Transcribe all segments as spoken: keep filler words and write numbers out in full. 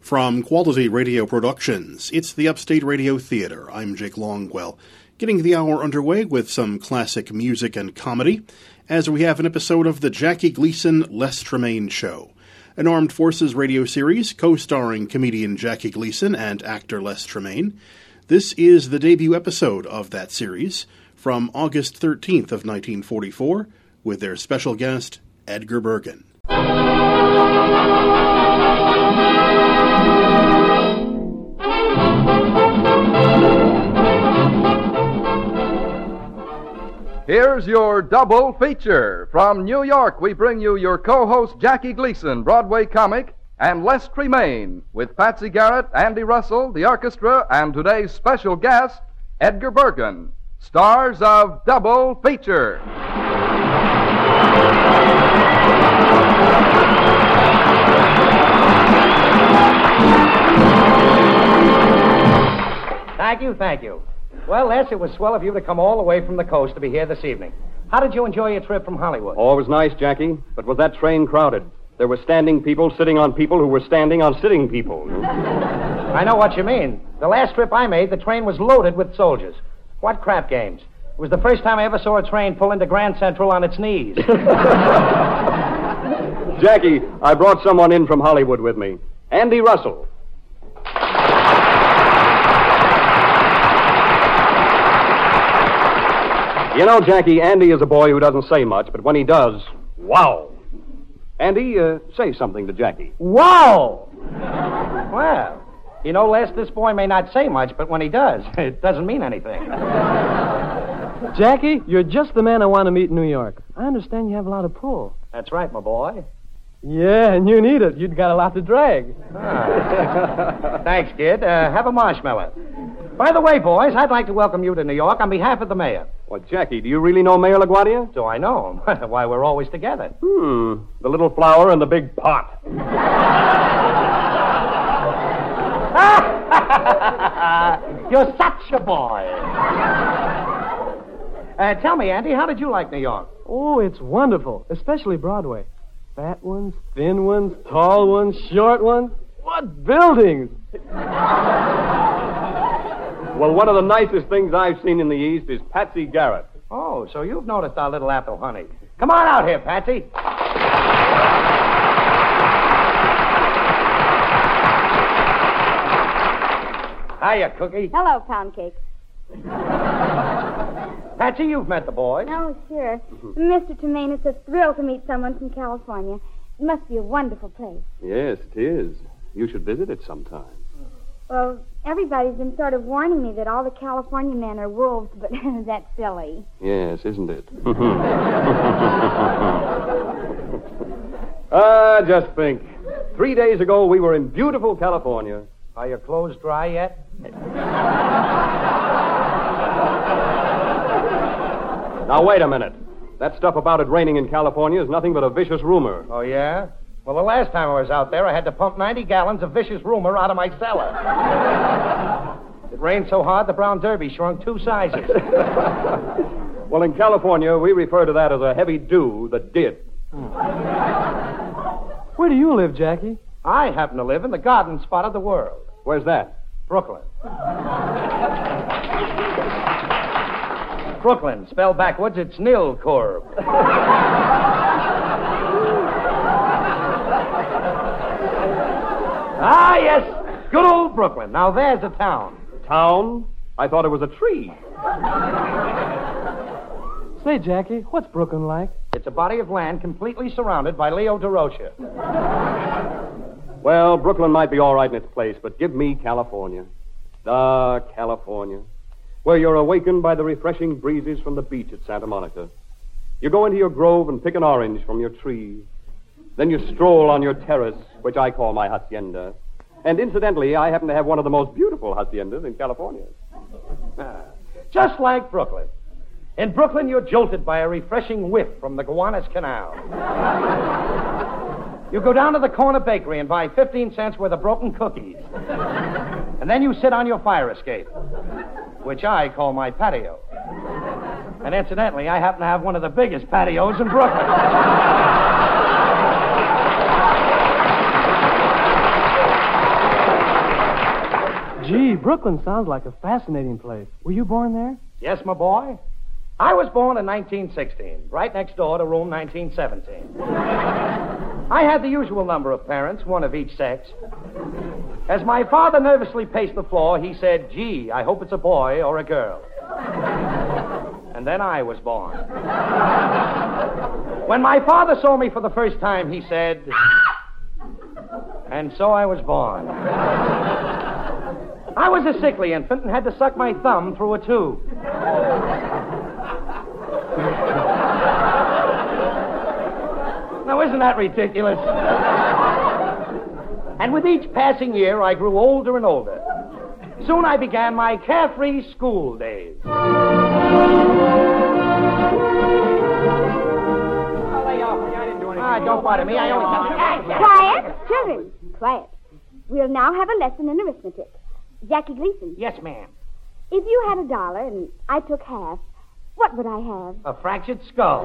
From Quality Radio Productions, it's the Upstate Radio Theater. I'm Jake Longwell, getting the hour underway with some classic music and comedy, as we have an episode of the Jackie Gleason Les Tremayne Show, an Armed Forces radio series co-starring comedian Jackie Gleason and actor Les Tremayne. This is the debut episode of that series from August thirteenth of nineteen forty-four, with their special guest, Edgar Bergen. Here's your double feature. From New York, we bring you your co-host Jackie Gleason, Broadway comic, and Les Tremayne, with Patsy Garrett, Andy Russell, the orchestra, and today's special guest, Edgar Bergen, stars of Double Feature. Thank you, thank you. Well, Les, it was swell of you to come all the way from the coast to be here this evening. How did you enjoy your trip from Hollywood? Oh, it was nice, Jackie, but was that train crowded? There were standing people sitting on people who were standing on sitting people. I know what you mean. The last trip I made, the train was loaded with soldiers. What crap games. It was the first time I ever saw a train pull into Grand Central on its knees. Jackie, I brought someone in from Hollywood with me. Andy Russell. You know, Jackie, Andy is a boy who doesn't say much, but when he does, wow. Andy, uh, say something to Jackie. Wow! Well, you know, Les, this boy may not say much, but when he does, it doesn't mean anything. Jackie, you're just the man I want to meet in New York. I understand you have a lot of pull. That's right, my boy. Yeah, and you need it. You've got a lot to drag. Ah. Thanks, kid. Uh, have a marshmallow. By the way, boys, I'd like to welcome you to New York on behalf of the mayor. Well, Jackie, do you really know Mayor LaGuardia? So I know him. Why, we're always together. Hmm, the little flower and the big pot. You're such a boy. Uh, tell me, Andy, how did you like New York? Oh, it's wonderful, especially Broadway. Fat ones, thin ones, tall ones, short ones. What buildings! Well, one of the nicest things I've seen in the East is Patsy Garrett. Oh, so you've noticed our little apple honey. Come on out here, Patsy. Hiya, Cookie. Hello, Pound Cake. Patsy, you've met the boys. Oh, sure. Mister Tremayne, it's a thrill to meet someone from California. It must be a wonderful place. Yes, it is. You should visit it sometime. Well, everybody's been sort of warning me that all the California men are wolves, but that's silly. Yes, isn't it? Ah, just think. Three days ago, we were in beautiful California. Are your clothes dry yet? Now, wait a minute. That stuff about it raining in California is nothing but a vicious rumor. Oh, yeah? Well, the last time I was out there, I had to pump ninety gallons of vicious rumor out of my cellar. It rained so hard, the Brown Derby shrunk two sizes. Well, in California, we refer to that as a heavy dew that did. Where do you live, Jackie? I happen to live in the garden spot of the world. Where's that? Brooklyn. Brooklyn, spelled backwards, it's Nilkorb. Ah, yes, good old Brooklyn. Now there's a town. Town? I thought it was a tree. Say, Jackie, what's Brooklyn like? It's a body of land completely surrounded by Leo DeRocha. Well, Brooklyn might be all right in its place, but give me California. Ah, California. Where you're awakened by the refreshing breezes from the beach at Santa Monica. You go into your grove and pick an orange from your tree. Then you stroll on your terrace, which I call my hacienda. And incidentally, I happen to have one of the most beautiful haciendas in California. Ah, just like Brooklyn. In Brooklyn, you're jolted by a refreshing whiff from the Gowanus Canal. You go down to the corner bakery and buy fifteen cents worth of broken cookies. And then you sit on your fire escape, which I call my patio. And incidentally, I happen to have one of the biggest patios in Brooklyn. Gee, Brooklyn sounds like a fascinating place. Were you born there? Yes, my boy. I was born in nineteen sixteen, right next door to room nineteen seventeen. I had the usual number of parents, one of each sex. As my father nervously paced the floor, he said, "Gee, I hope it's a boy or a girl." And then I was born. When my father saw me for the first time, he said, and so I was born. I was a sickly infant and had to suck my thumb through a tube. Now, isn't that ridiculous? And with each passing year, I grew older and older. Soon I began my carefree school days. Oh, lay off me. I didn't do anything. Ah, don't bother me. I only... Quiet, children. Quiet. We'll now have a lesson in arithmetic. Jackie Gleason, Yes, ma'am. if you had a dollar and I took half, what would I have? A fractured skull.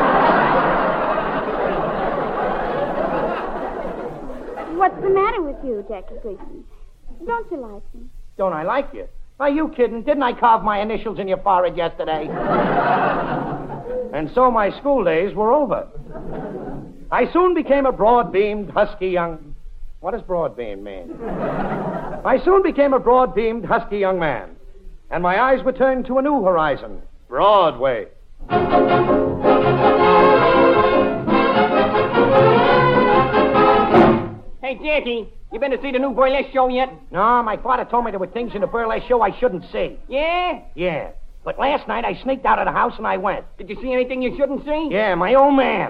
What's the matter with you, Jackie Gleason? Don't you like me? Don't I like you? Are you kidding? Didn't I carve my initials in your forehead yesterday? And so my school days were over. I soon became a broad-beamed, husky young... What does broad-beamed mean? I soon became a broad-beamed, husky young man. And my eyes were turned to a new horizon. Broadway. Hey, Jackie, you been to see the new burlesque show yet? No, my father told me there were things in the burlesque show I shouldn't see. Yeah? Yeah. But last night I sneaked out of the house and I went. Did you see anything you shouldn't see? Yeah, my old man.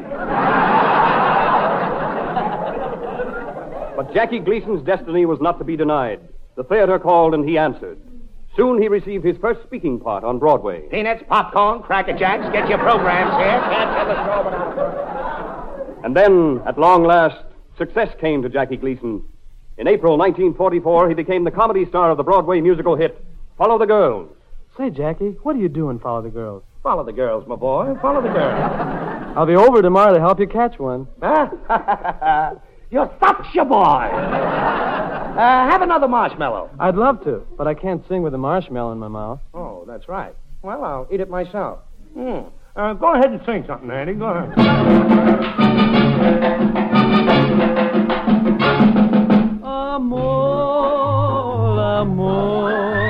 But Jackie Gleason's destiny was not to be denied. The theater called and he answered. Soon he received his first speaking part on Broadway. Peanuts, popcorn, Cracker Jacks, get your programs here. Can't tell the show without... And then, at long last, success came to Jackie Gleason. In April nineteen forty-four, he became the comedy star of the Broadway musical hit, Follow the Girls. Say, Jackie, what are you doing, Follow the Girls? Follow the girls, my boy. Follow the girls. I'll be over tomorrow to help you catch one. Huh? You're such a boy. Uh, have another marshmallow. I'd love to, but I can't sing with a marshmallow in my mouth. Oh, that's right. Well, I'll eat it myself. Mm. Uh, go ahead and sing something, Andy. Go ahead. Amor, amor,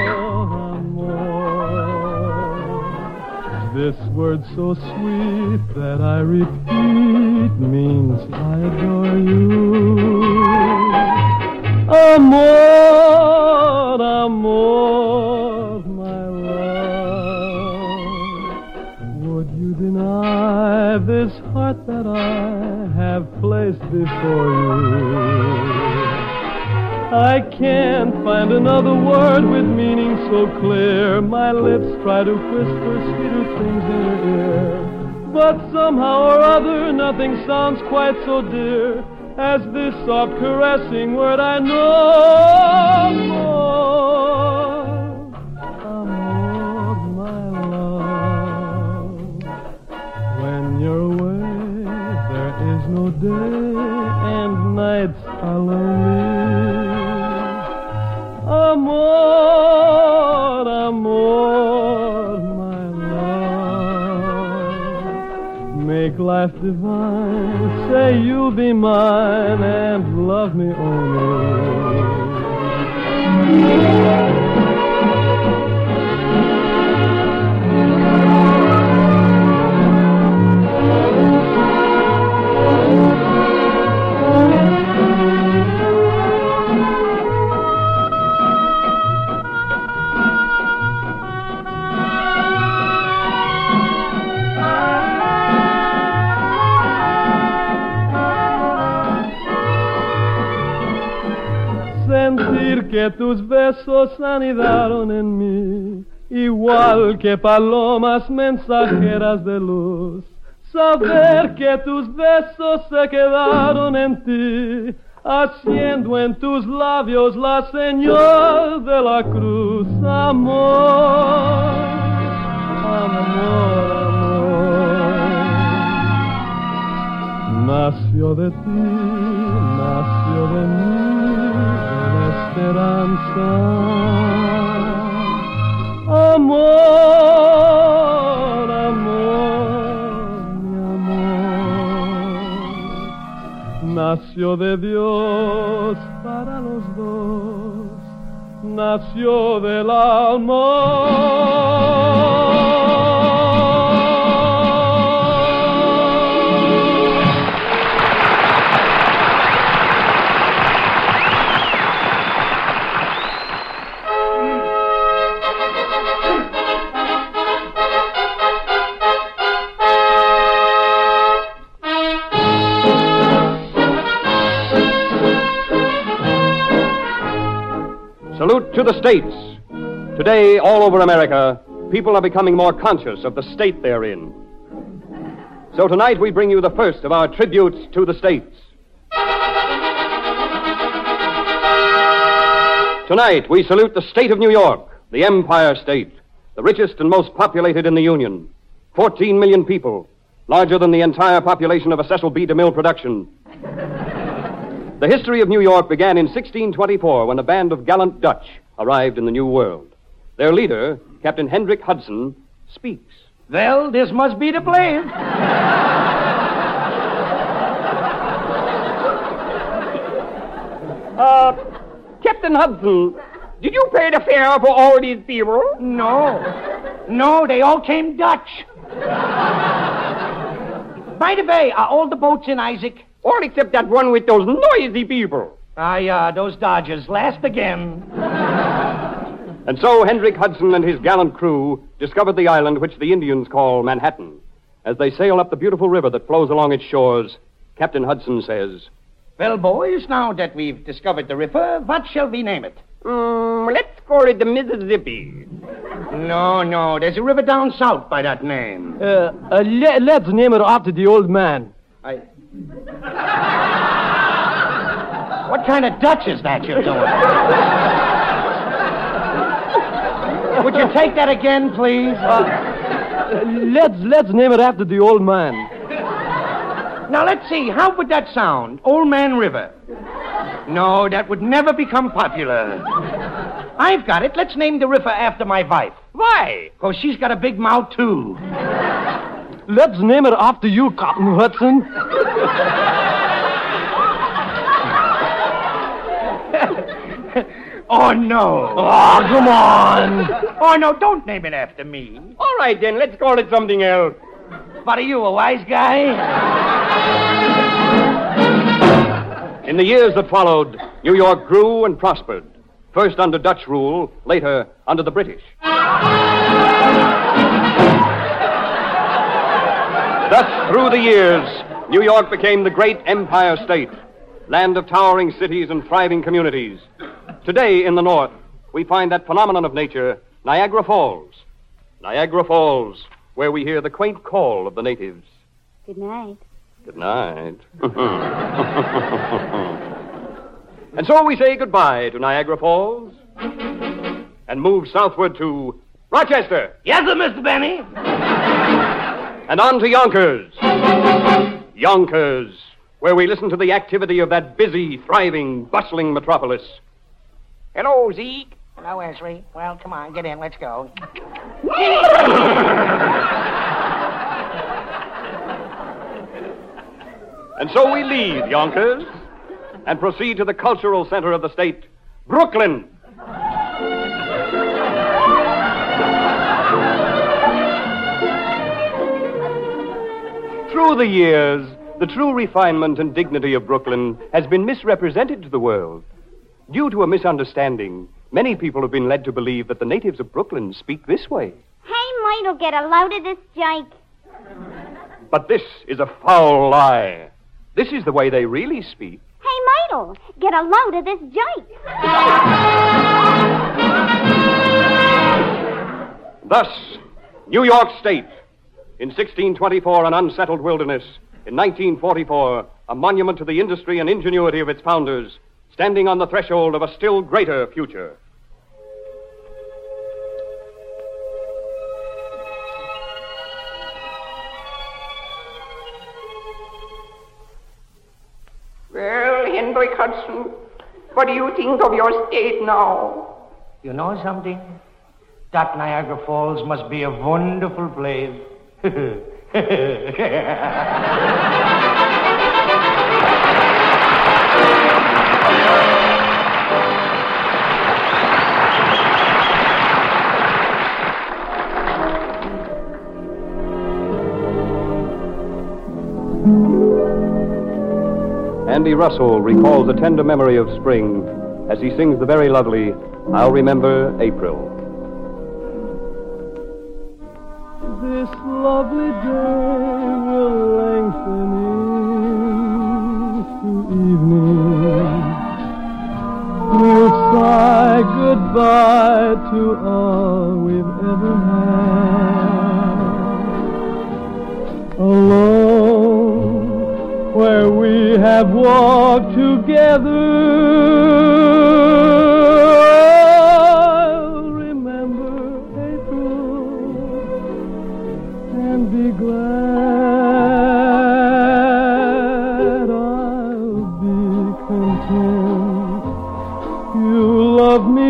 amor. This word so sweet that I repeat means I adore you. Amor, amor, my love. Would you deny this heart that I have placed before you? I can't find another word with meaning so clear. My lips try to whisper sweeter things in your ear, but somehow or other nothing sounds quite so dear as this soft caressing word I know. Amor, amor, my love. When you're away, there is no day and nights are lonely. Amor, amor, my love. Make life divine. Say you'll be mine and love me only. Sentir que tus besos anidaron en mí, igual que palomas mensajeras de luz. Saber que tus besos se quedaron en ti, haciendo en tus labios la señal de la cruz. Amor, amor, amor. Nació de ti, nació de mí. Este esperanza. Amor, amor, mi amor, nació de Dios para los dos, nació del amor. Salute to the states. Today, all over America, people are becoming more conscious of the state they're in. So tonight we bring you the first of our tributes to the states. Tonight we salute the state of New York, the Empire State, the richest and most populated in the Union. fourteen million people, larger than the entire population of a Cecil B. DeMille production. The history of New York began in sixteen twenty-four when a band of gallant Dutch arrived in the New World. Their leader, Captain Hendrik Hudson, speaks. Well, this must be the place. Uh, Captain Hudson, did you pay the fare for all these people? No. No, they all came Dutch. By the way, are all the boats in, Isaac? All except that one with those noisy people. Ah, yeah, those Dodgers. Last again. And so Hendrik Hudson and his gallant crew discovered the island which the Indians call Manhattan. As they sail up the beautiful river that flows along its shores, Captain Hudson says, Well, boys, now that we've discovered the river, what shall we name it? Mm, let's call it the Mississippi. No, no, there's a river down south by that name. Uh, uh, le- let's name it after the old man. I... What kind of Dutch is that you're doing? Would you take that again, please? Uh, let's let's name it after the old man. Now, let's see. How would that sound? Old Man River. No, that would never become popular. I've got it. Let's name the river after my wife. Why? Because she's got a big mouth, too. Let's name it after you, Captain Hudson. Oh, no. Oh, come on. Oh, no, don't name it after me. All right, then, let's call it something else. What are you, a wise guy? In the years that followed, New York grew and prospered. First under Dutch rule, later under the British. Thus, through the years, New York became the great Empire State, land of towering cities and thriving communities. Today, in the North, we find that phenomenon of nature, Niagara Falls. Niagara Falls, where we hear the quaint call of the natives. Good night. Good night. And so we say goodbye to Niagara Falls and move southward to Rochester. Yes, sir, Mister Benny. And on to Yonkers. Yonkers, where we listen to the activity of that busy, thriving, bustling metropolis. Hello, Zeke. Hello, Esri. Well, come on, get in. Let's go. And so we leave Yonkers and proceed to the cultural center of the state, Brooklyn. Through the years, the true refinement and dignity of Brooklyn has been misrepresented to the world. Due to a misunderstanding, many people have been led to believe that the natives of Brooklyn speak this way. Hey, Mite'll get a load of this jake. But this is a foul lie. This is the way they really speak. Hey, Mite'll get a load of this jake. Thus, New York State. In sixteen twenty-four, an unsettled wilderness. In nineteen forty-four, a monument to the industry and ingenuity of its founders, standing on the threshold of a still greater future. Well, Hendrik Hudson, what What do you think of your state now? You know something? That Niagara Falls must be a wonderful place. Andy Russell recalls a tender memory of spring as he sings the very lovely I'll Remember April. This lovely day will lengthen into evening. We'll say goodbye to all we've ever had. Alone, where we have walked together, I'll remember April and be glad. I'll be content. You loved me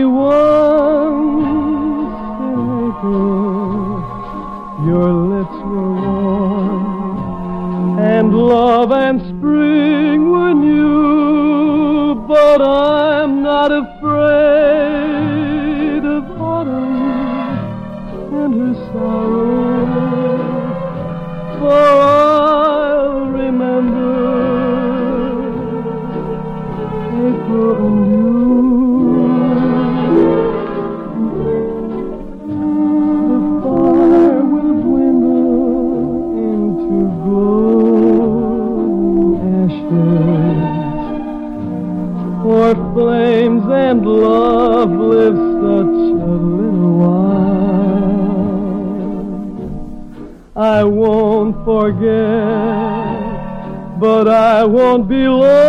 once in April. Your lips were warm, and love and spring were new, but I'm not afraid of autumn and her sorrow, for I'll remember April and you. The fire will dwindle into golden ashes, for flames and love live such a little while. I won't forget, but I won't be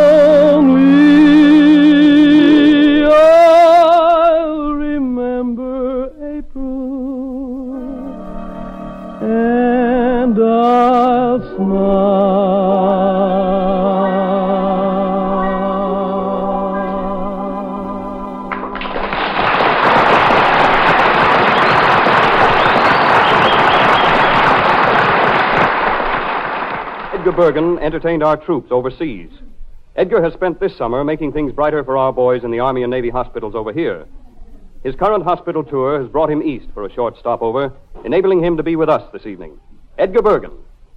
lonely. I'll remember April, and I'll Edgar Bergen entertained our troops overseas. Edgar has spent this summer making things brighter for our boys in the Army and Navy hospitals over here. His current hospital tour has brought him east for a short stopover, enabling him to be with us this evening. Edgar Bergen.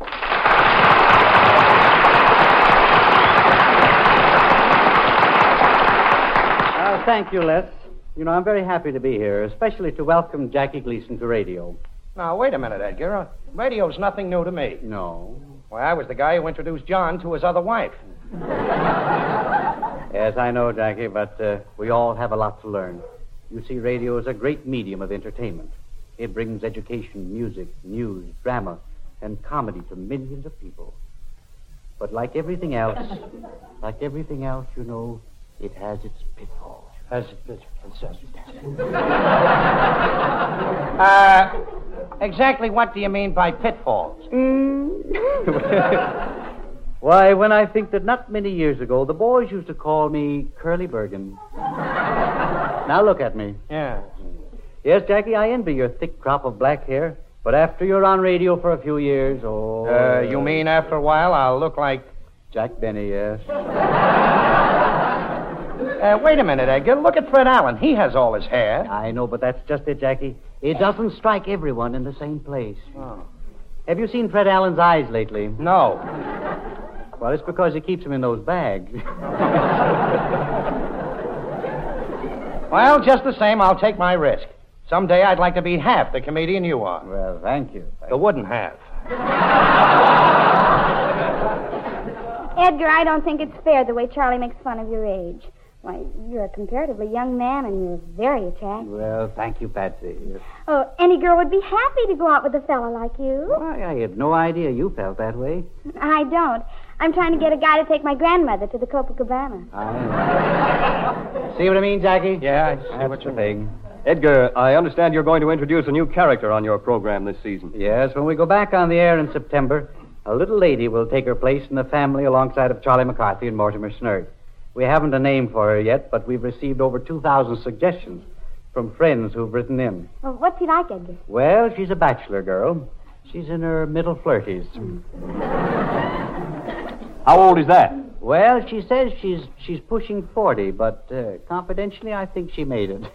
Uh, thank you, Les. You know, I'm very happy to be here, especially to welcome Jackie Gleason to radio. Now, wait a minute, Edgar. Uh, radio's nothing new to me. No. Well, I was the guy who introduced John to his other wife. Yes, I know, Jackie, but uh, we all have a lot to learn. You see, radio is a great medium of entertainment. It brings education, music, news, drama, and comedy to millions of people. But like everything else, like everything else, you know, it has its pitfalls. Has it? Uh, exactly what do you mean by pitfalls? Why, when I think that not many years ago, the boys used to call me Curly Bergen. Now look at me. Yeah. Yes, Jackie, I envy your thick crop of black hair. But after you're on radio for a few years, oh... Uh, you mean after a while I'll look like... Jack Benny, yes. Uh, wait a minute, Edgar. Look at Fred Allen. He has all his hair. I know, but that's just it, Jackie. It doesn't strike everyone in the same place. Oh. Have you seen Fred Allen's eyes lately? No. Well, it's because he keeps them in those bags. Well, just the same, I'll take my risk. Someday I'd like to be half the comedian you are. Well, thank you. Thank the wooden half. Edgar, I don't think it's fair the way Charlie makes fun of your age. Why, you're a comparatively young man, and you're very attractive. Well, thank you, Patsy. Oh, any girl would be happy to go out with a fellow like you. Why, I had no idea you felt that way. I don't. I'm trying to get a guy to take my grandmother to the Copacabana. I See what I mean, Jackie? Yeah, I see That's what you the mean. thing. Edgar, I understand you're going to introduce a new character on your program this season. Yes, when we go back on the air in September, a little lady will take her place in the family alongside of Charlie McCarthy and Mortimer Snert. We haven't a name for her yet, but we've received over two thousand suggestions from friends who've written in. Well, what's he like, Edgar? Well, she's a bachelor girl. She's in her middle flirties. How old is that? Well, she says she's she's pushing forty, but uh, confidentially, I think she made it.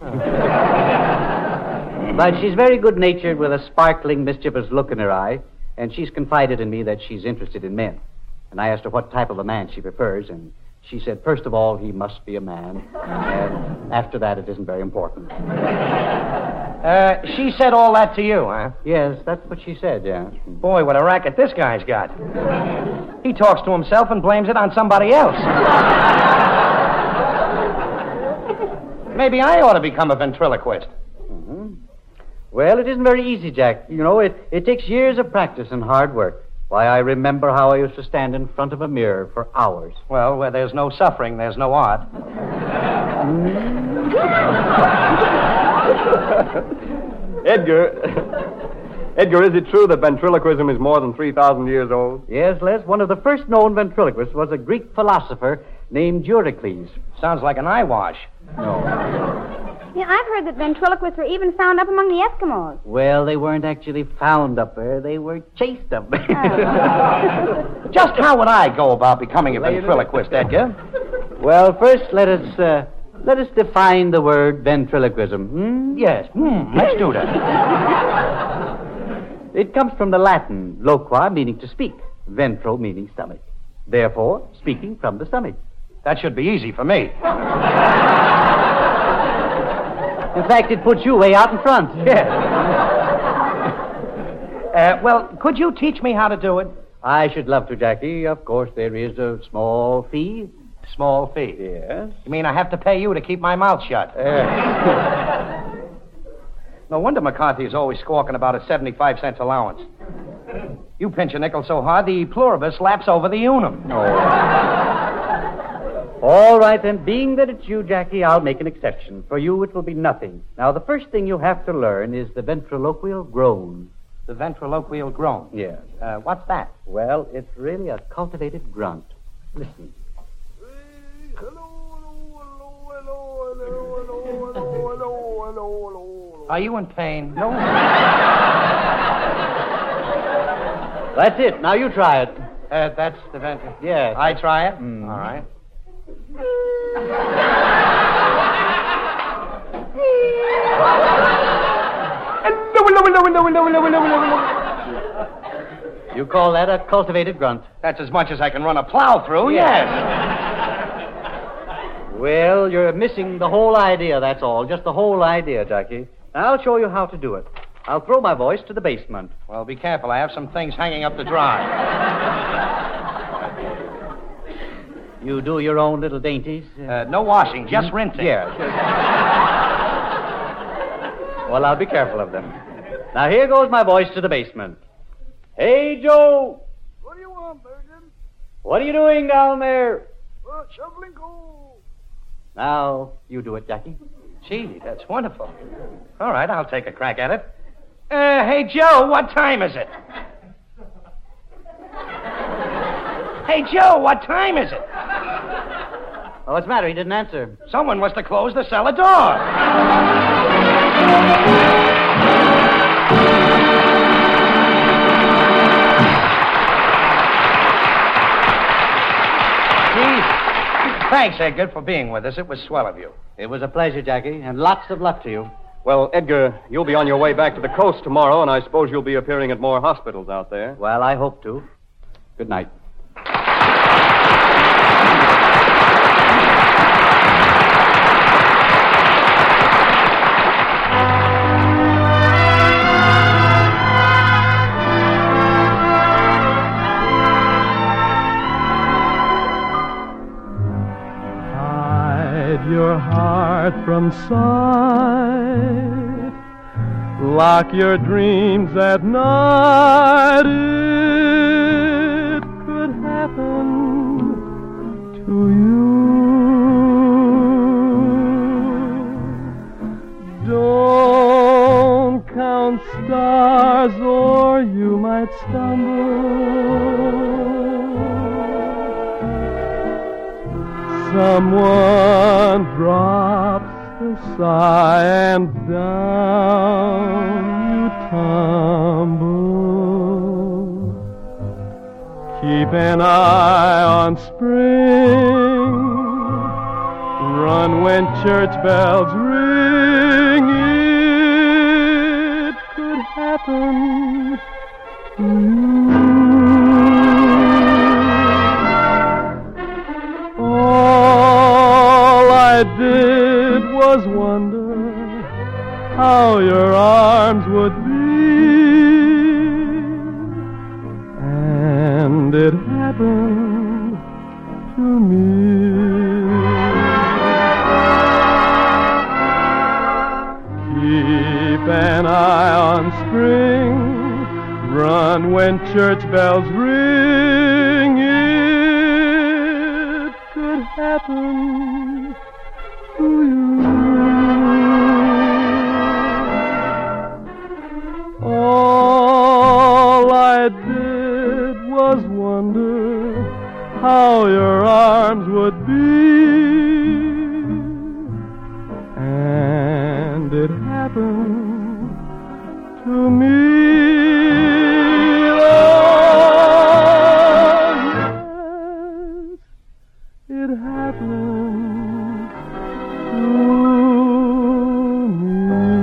But she's very good-natured with a sparkling, mischievous look in her eye, and she's confided in me that she's interested in men. And I asked her what type of a man she prefers, and she said, first of all, he must be a man, and after that, it isn't very important. Uh, she said all that to you, huh? Yes, that's what she said, yeah. Boy, what a racket this guy's got. He talks to himself and blames it on somebody else. Maybe I ought to become a ventriloquist. Mm-hmm. Well, it isn't very easy, Jack. You know, it, it takes years of practice and hard work. Why, I remember how I used to stand in front of a mirror for hours. Well, where there's no suffering, there's no art. Edgar, Edgar, is it true that ventriloquism is more than three thousand years old? Yes, Les. One of the first known ventriloquists was a Greek philosopher named Eurycles. Sounds like an eyewash. No. Yeah, I've heard that ventriloquists were even found up among the Eskimos. Well, they weren't actually found up there. They were chased up there. Oh. Just how would I go about becoming a ventriloquist, Edgar? Well, first, let us, uh, let us define the word ventriloquism. Hmm? Yes. Hmm, let's do that. It comes from the Latin, loqua, meaning to speak, ventro, meaning stomach. Therefore, speaking from the stomach. That should be easy for me. In fact, it puts you way out in front. Yes. Uh, well, could you teach me how to do it? I should love to, Jackie. Of course, there is a small fee. Small fee? Yes. You mean I have to pay you to keep my mouth shut? Uh. No wonder McCarthy is always squawking about a seventy-five cents allowance. You pinch a nickel so hard, the pluribus laps over the unum. Oh. All right, then. Being that it's you, Jackie, I'll make an exception. For you, it will be nothing. Now, the first thing you have to learn is the ventriloquial groan. The ventriloquial groan? Yes. Uh, what's that? Well, it's really a cultivated grunt. Listen. Are you in pain? No. That's it. Now you try it. Uh, that's the ventri... Yes. I try it? Mm. All right. You call that a cultivated grunt? That's as much as I can run a plow through, yes. Well, you're missing the whole idea, that's all. Just the whole idea, Jackie. I'll show you how to do it. I'll throw my voice to the basement. Well, be careful. I have some things hanging up to dry. You do your own little dainties? Uh, no washing, just rinsing. Yeah. Well, I'll be careful of them. Now, here goes my voice to the basement. Hey, Joe. What do you want, Bergen? What are you doing down there? Uh, shoveling coal. Now, you do it, Jackie. Gee, that's wonderful. All right, I'll take a crack at it. Uh, hey, Joe, what time is it? Hey, Joe, what time is it? Oh, what's the matter? He didn't answer. Someone must have closed the cellar door. Thanks, Edgar, for being with us. It was swell of you. It was a pleasure, Jackie, and lots of luck to you. Well, Edgar, you'll be on your way back to the coast tomorrow, and I suppose you'll be appearing at more hospitals out there. Well, I hope to. Good night. Your heart from sight, lock your dreams at night. It could happen to you. Don't count stars or you might stumble. someone drops a sigh and down you tumble. Keep an eye on spring. Run when church bells ring. It could happen to you. All I did was wonder how your arms would be. And it happened to me. Keep an eye on spring. Run when church bells ring. It could happen to you. All I did was wonder how your arms would be. And it happened to me. Oh, yes, it happened to me.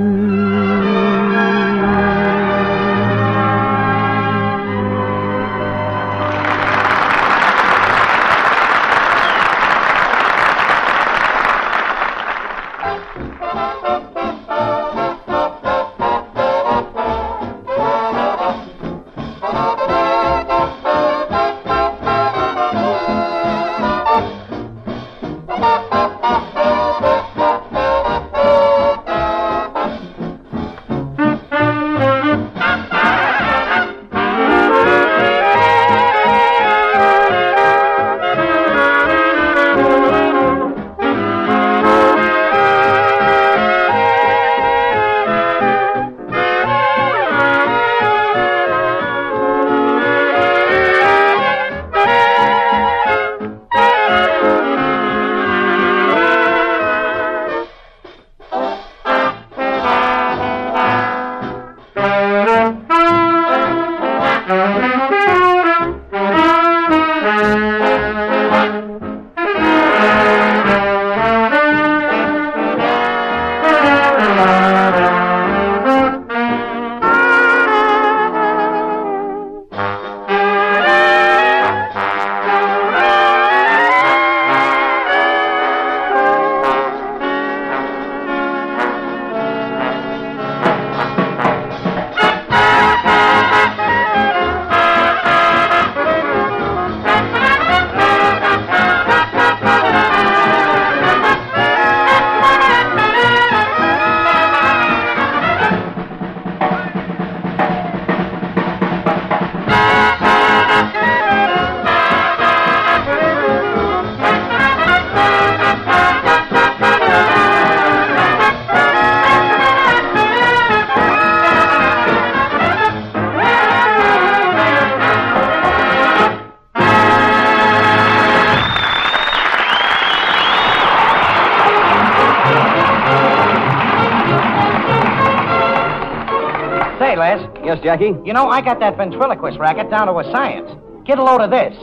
Yes, Jackie? You know, I got that ventriloquist racket down to a science. Get a load of this.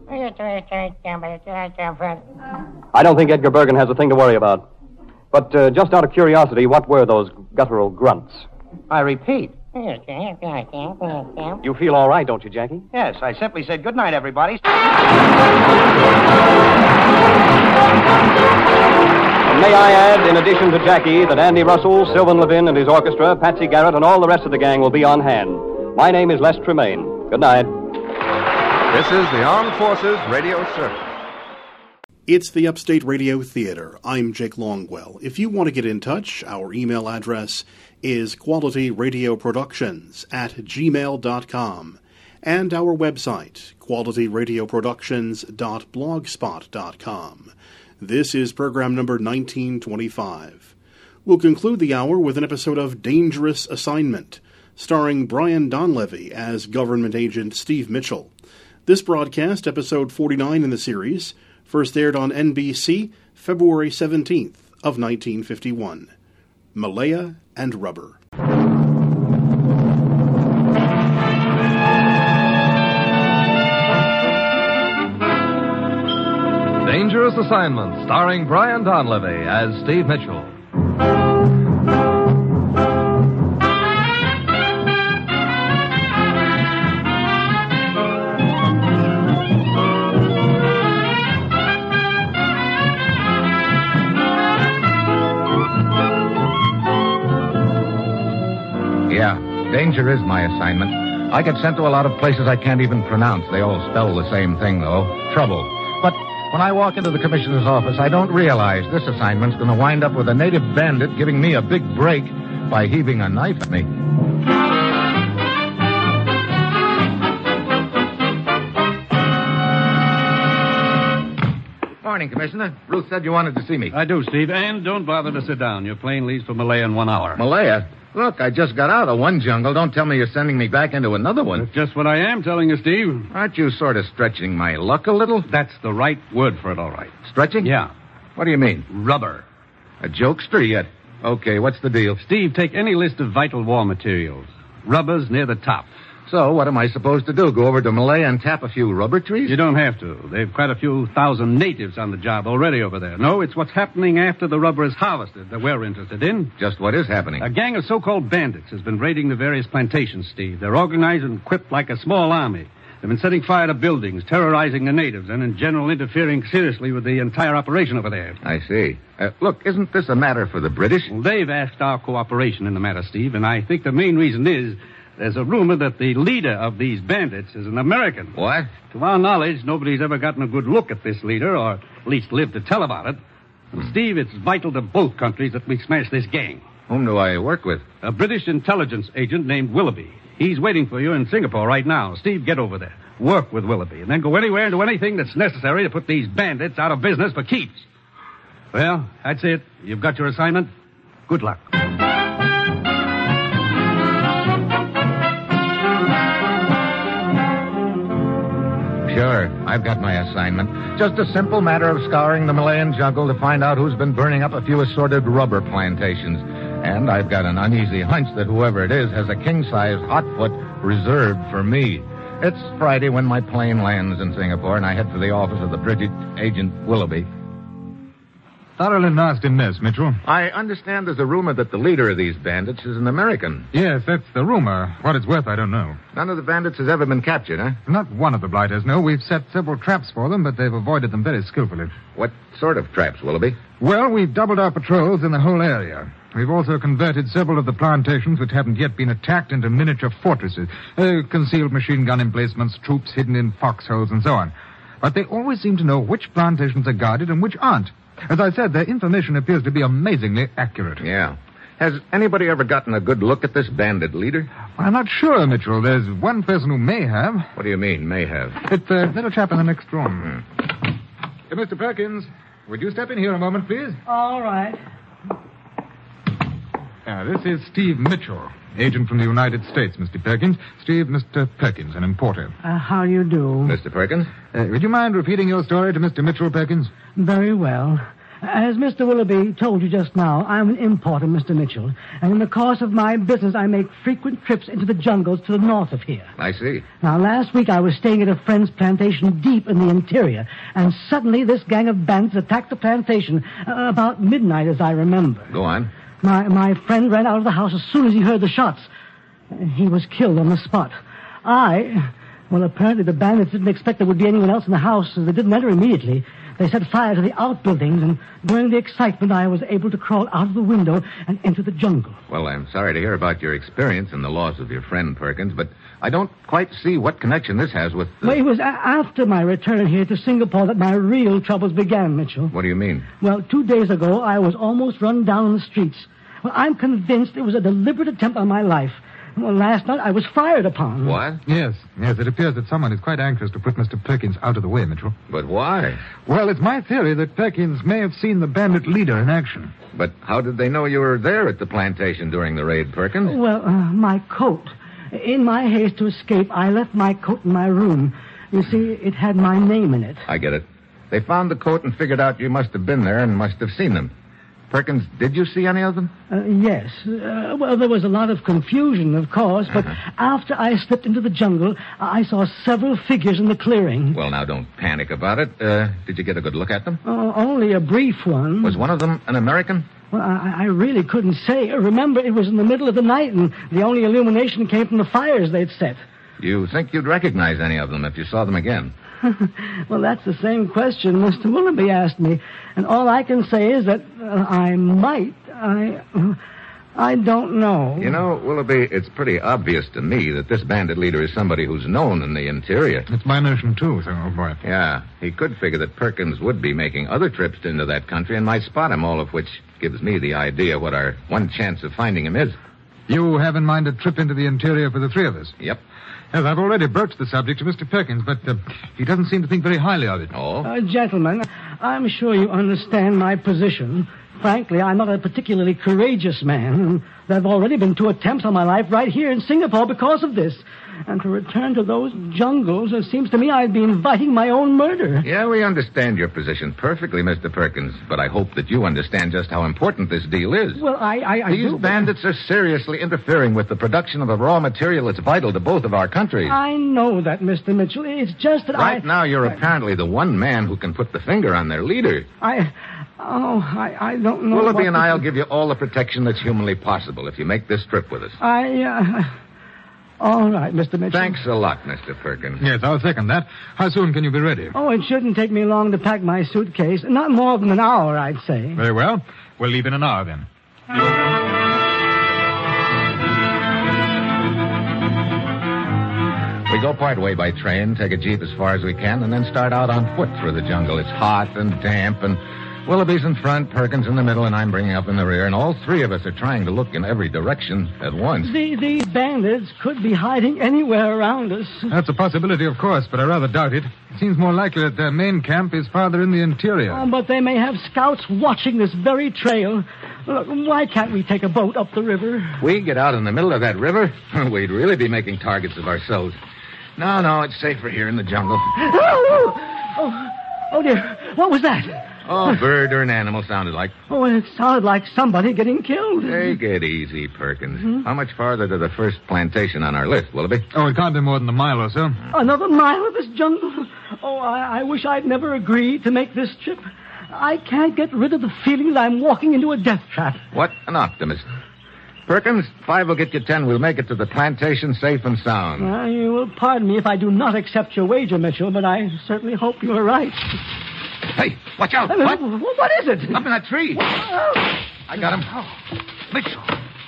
I don't think Edgar Bergen has a thing to worry about. But uh, just out of curiosity, what were those guttural grunts? I repeat. You feel all right, don't you, Jackie? Yes, I simply said good night, everybody. And may I add, in addition to Jackie, that Andy Russell, Sylvan Levin and his orchestra, Patsy Garrett, and all the rest of the gang will be on hand. My name is Les Tremaine. Good night. This is the Armed Forces Radio Service. It's the Upstate Radio Theater. I'm Jake Longwell. If you want to get in touch, our email address is qualityradioproductions at gmail dot com, and our website, qualityradioproductions dot blogspot dot com. This is program number nineteen twenty-five. We'll conclude the hour with an episode of Dangerous Assignment, starring Brian Donlevy as government agent Steve Mitchell. This broadcast, episode forty-nine in the series, First aired on N B C February seventeenth of nineteen fifty-one. Malaya and Rubber. Dangerous Assignment, starring Brian Donlevy as Steve Mitchell. Yeah, danger is my assignment. I get sent to a lot of places I can't even pronounce. They all spell the same thing, though. Trouble. But when I walk into the commissioner's office, I don't realize this assignment's going to wind up with a native bandit giving me a big break by heaving a knife at me. Morning, Commissioner. Ruth said you wanted to see me. I do, Steve. And don't bother to sit down. Your plane leaves for Malaya in one hour. Malaya? Look, I just got out of one jungle. Don't tell me you're sending me back into another one. That's just what I am telling you, Steve. Aren't you sort of stretching my luck a little? That's the right word for it, all right. Stretching? Yeah. What do you mean? Rubber. A jokester yet? Okay, what's the deal? Steve, take any list of vital war materials. Rubber's near the top. So, what am I supposed to do? Go over to Malaya and tap a few rubber trees? You don't have to. They've quite a few thousand natives on the job already over there. No, it's what's happening after the rubber is harvested that we're interested in. Just what is happening? A gang of so-called bandits has been raiding the various plantations, Steve. They're organized and equipped like a small army. They've been setting fire to buildings, terrorizing the natives, and in general interfering seriously with the entire operation over there. I see. Uh, look, isn't this a matter for the British? Well, they've asked our cooperation in the matter, Steve, and I think the main reason is there's a rumor that the leader of these bandits is an American. What? To our knowledge, nobody's ever gotten a good look at this leader, or at least lived to tell about it. And Hmm. Steve, it's vital to both countries that we smash this gang. Whom do I work with? A British intelligence agent named Willoughby. He's waiting for you in Singapore right now. Steve, get over there. Work with Willoughby, and then go anywhere and do anything that's necessary to put these bandits out of business for keeps. Well, that's it. You've got your assignment. Good luck. Sure, I've got my assignment. Just a simple matter of scouring the Malayan jungle to find out who's been burning up a few assorted rubber plantations. And I've got an uneasy hunch that whoever it is has a king-size hotfoot reserved for me. It's Friday when my plane lands in Singapore, and I head for the office of the British agent Willoughby. Thoroughly nasty mess, Mitchell. I understand there's a rumor that the leader of these bandits is an American. Yes, that's the rumor. What it's worth, I don't know. None of the bandits has ever been captured, huh? Not one of the blighters, no. We've set several traps for them, but they've avoided them very skillfully. What sort of traps, Willoughby? Well, we've doubled our patrols in the whole area. We've also converted several of the plantations which haven't yet been attacked into miniature fortresses. Uh, concealed machine gun emplacements, troops hidden in foxholes, and so on. But they always seem to know which plantations are guarded and which aren't. As I said, their information appears to be amazingly accurate. Yeah. Has anybody ever gotten a good look at this bandit leader? Well, I'm not sure, Mitchell. There's one person who may have. What do you mean, may have? It's the little chap in the next room. Hmm. Hey, Mister Perkins, would you step in here a moment, please? All right. Uh, this is Steve Mitchell, agent from the United States, Mister Perkins. Steve, Mister Perkins, an importer. Uh, how do you do? Mister Perkins? Uh, would you mind repeating your story to Mister Mitchell, Perkins? Very well. As Mister Willoughby told you just now, I'm an importer, Mister Mitchell. And in the course of my business, I make frequent trips into the jungles to the north of here. I see. Now, last week I was staying at a friend's plantation deep in the interior, and suddenly this gang of bandits attacked the plantation uh, about midnight, as I remember. Go on. My, my friend ran out of the house as soon as he heard the shots. He was killed on the spot. I... Well, apparently the bandits didn't expect there would be anyone else in the house, so they didn't enter immediately. They set fire to the outbuildings, and during the excitement, I was able to crawl out of the window and into the jungle. Well, I'm sorry to hear about your experience and the loss of your friend, Perkins, but I don't quite see what connection this has with... The... Well, it was a- after my return here to Singapore that my real troubles began, Mitchell. What do you mean? Well, two days ago, I was almost run down in the streets. Well, I'm convinced it was a deliberate attempt on my life. Well, last night I was fired upon. What? Yes, yes, it appears that someone is quite anxious to put Mister Perkins out of the way, Mitchell. But why? Well, it's my theory that Perkins may have seen the bandit leader in action. But how did they know you were there at the plantation during the raid, Perkins? Well, uh, my coat. In my haste to escape, I left my coat in my room. You see, it had my name in it. I get it. They found the coat and figured out you must have been there and must have seen them. Perkins, did you see any of them? Uh, yes. Uh, well, there was a lot of confusion, of course, but uh-huh. after I slipped into the jungle, I saw several figures in the clearing. Well, now, don't panic about it. Uh, did you get a good look at them? Uh, only a brief one. Was one of them an American? Well, I, I really couldn't say. Remember, it was in the middle of the night, and the only illumination came from the fires they'd set. You think you'd recognize any of them if you saw them again? Well, that's the same question Mister Willoughby asked me, and all I can say is that uh, I might. I... Uh, I don't know. You know, Willoughby, it's pretty obvious to me that this bandit leader is somebody who's known in the interior. It's my notion, too, so, oh boy. Yeah, he could figure that Perkins would be making other trips into that country and might spot him, all of which gives me the idea what our one chance of finding him is. You have in mind a trip into the interior for the three of us? Yep. Yes, I've already broached the subject to Mister Perkins, but uh, he doesn't seem to think very highly of it. Oh? Uh, gentlemen, I'm sure you understand my position. Frankly, I'm not a particularly courageous man. There have already been two attempts on my life right here in Singapore because of this. And to return to those jungles, it seems to me I'd be inviting my own murder. Yeah, we understand your position perfectly, Mister Perkins, but I hope that you understand just how important this deal is. Well, I... I, I These do, bandits are seriously interfering with the production of a raw material that's vital to both of our countries. I know that, Mister Mitchell. It's just that right I... now, you're I, apparently the one man who can put the finger on their leader. I... Oh, I, I don't know Willoughby and to... I'll give you all the protection that's humanly possible if you make this trip with us. I, uh... All right, Mister Mitchell. Thanks a lot, Mister Perkins. Yes, I'll second that. How soon can you be ready? Oh, it shouldn't take me long to pack my suitcase. Not more than an hour, I'd say. Very well. We'll leave in an hour, then. We go part way by train, take a jeep as far as we can, and then start out on foot through the jungle. It's hot and damp, and Willoughby's in front, Perkins in the middle, and I'm bringing up in the rear, and all three of us are trying to look in every direction at once. The, these bandits could be hiding anywhere around us. That's a possibility, of course, but I rather doubt it. It seems more likely that their main camp is farther in the interior. Oh, but they may have scouts watching this very trail. Look, why can't we take a boat up the river? We get out in the middle of that river? We'd really be making targets of ourselves. No, no, it's safer here in the jungle. Oh, oh, oh dear. What was that? Oh, a bird or an animal sounded like. Oh, it sounded like somebody getting killed. Take it easy, Perkins. Mm-hmm. How much farther to the first plantation on our list, Willoughby? Oh, it can't be more than a mile or so. Another mile of this jungle? Oh, I, I wish I'd never agreed to make this trip. I can't get rid of the feeling that I'm walking into a death trap. What an optimist. Perkins, five will get you ten. We'll make it to the plantation safe and sound. Uh, you will pardon me if I do not accept your wager, Mitchell, but I certainly hope you are right. Hey, watch out. Uh, what? What is it? Up in that tree. Oh. I got him. Mitchell.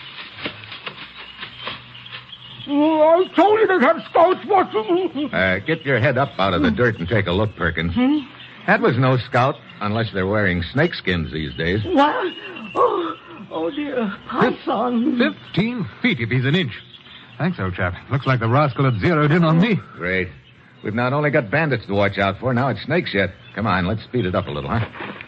Oh, I told you to have scouts watching. Uh, get your head up out of the dirt and take a look, Perkins. Hmm? That was no scout, unless they're wearing snakeskins these days. What? Oh, oh dear. Python. Fifteen feet if he's an inch. Thanks, old chap. Looks like the rascal had zeroed in on me. Great. We've not only got bandits to watch out for, now it's snakes yet. Come on, let's speed it up a little, huh?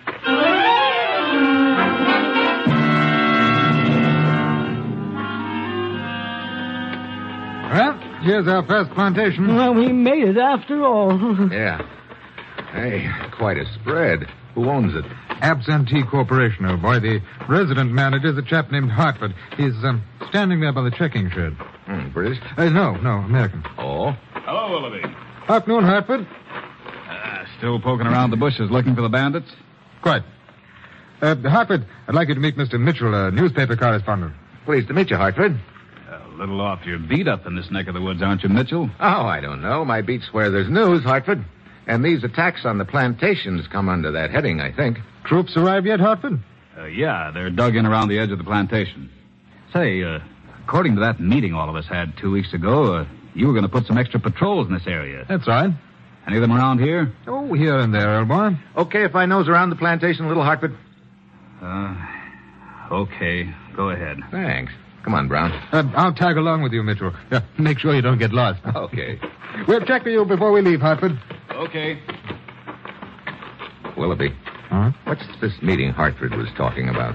Well, here's our first plantation. Well, we made it after all. Yeah. Hey, quite a spread. Who owns it? Absentee Corporation, old boy. The resident manager's a chap named Hartford. He's um, standing there by the checking shed. Hmm, British? Uh, no, no, American. Oh? Hello, Willoughby. Afternoon, Hartford. Uh, still poking around the bushes looking for the bandits? Quite. Uh, Hartford, I'd like you to meet Mister Mitchell, a newspaper correspondent. Pleased to meet you, Hartford. A little off your beat up in this neck of the woods, aren't you, Mitchell? Oh, I don't know. My beat's where there's news, Hartford. And these attacks on the plantations come under that heading, I think. Troops arrived yet, Hartford? Uh, yeah, they're dug in around the edge of the plantation. Say, uh, according to that meeting all of us had two weeks ago, uh, you were going to put some extra patrols in this area. That's right. Any of them around here? Oh, here and there, old boy. Okay if I nose around the plantation a little, Hartford? Uh, okay. Go ahead. Thanks. Come on, Brown. Uh, I'll tag along with you, Mitchell. Uh, make sure you don't get lost. Okay. We'll check with you before we leave, Hartford. Okay. Willoughby. Huh? What's this meeting Hartford was talking about?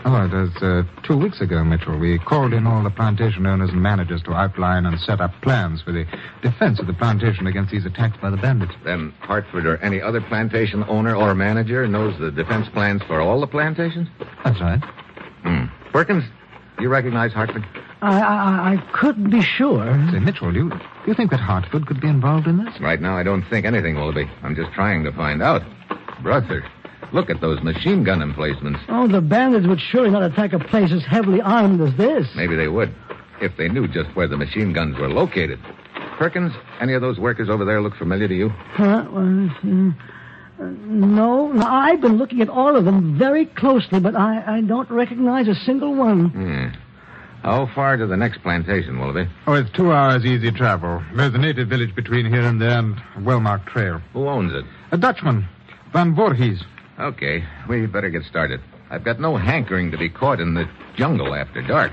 Oh, it was uh, two weeks ago, Mitchell. We called in all the plantation owners and managers to outline and set up plans for the defense of the plantation against these attacks by the bandits. Then Hartford or any other plantation owner or manager knows the defense plans for all the plantations? That's right. Hmm. Perkins, do you recognize Hartford? I, I, I couldn't be sure. Say, Mitchell, do you, do you think that Hartford could be involved in this? Right now, I don't think anything, Willoughby. I'm just trying to find out. Brother, look at those machine gun emplacements. Oh, the bandits would surely not attack a place as heavily armed as this. Maybe they would, if they knew just where the machine guns were located. Perkins, any of those workers over there look familiar to you? Huh? Well, uh, no, no, I've been looking at all of them very closely, but I, I don't recognize a single one. Hmm. How far to the next plantation, Willoughby? Oh, it's two hours easy travel. There's a native village between here and there and a well-marked trail. Who owns it? A Dutchman, Van Voorhees. Okay, we better get started. I've got no hankering to be caught in the jungle after dark.